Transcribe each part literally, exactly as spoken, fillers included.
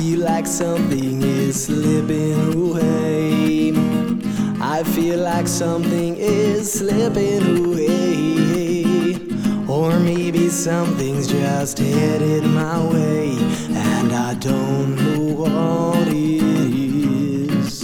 feel like something is slipping away. I feel like something is slipping away. Or maybe something's just headed my way, and I don't know what it is.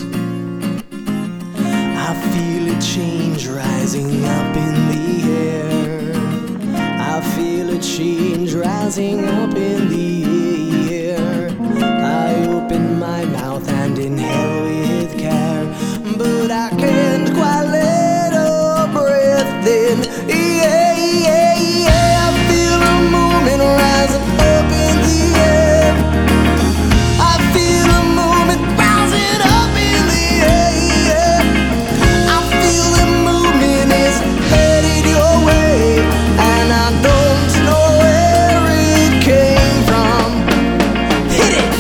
I feel a change rising up in the air. I feel a change rising up in the air. I open my mouth and inhale with care, but I can't quite let a breath in. Yeah, yeah, yeah. I feel a movement rising up in the air. I feel a movement rising up in the air. I feel the movement is headed your way, and I don't know where it came from. Hit it!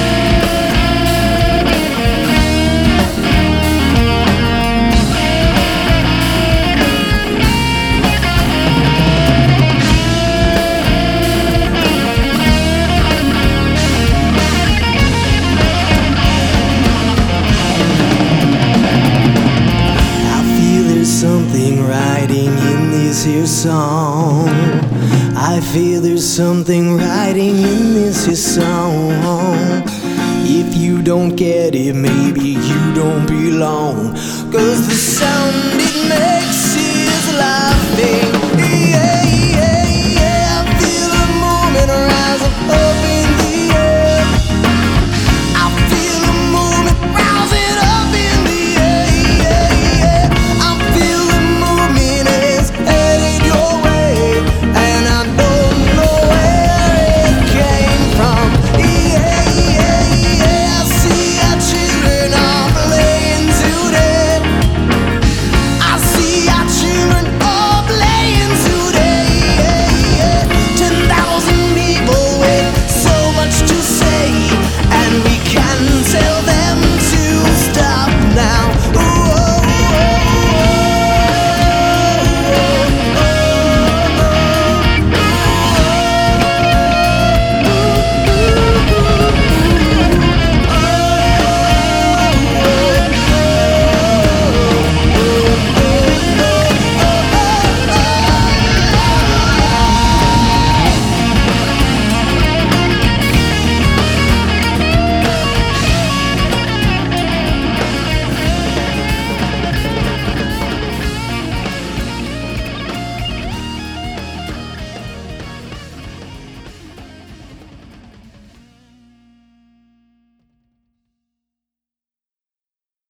Something writing in this here song. I feel there's something writing in this here song. If you don't get it, maybe you don't belong, 'cause the sound it makes is loud.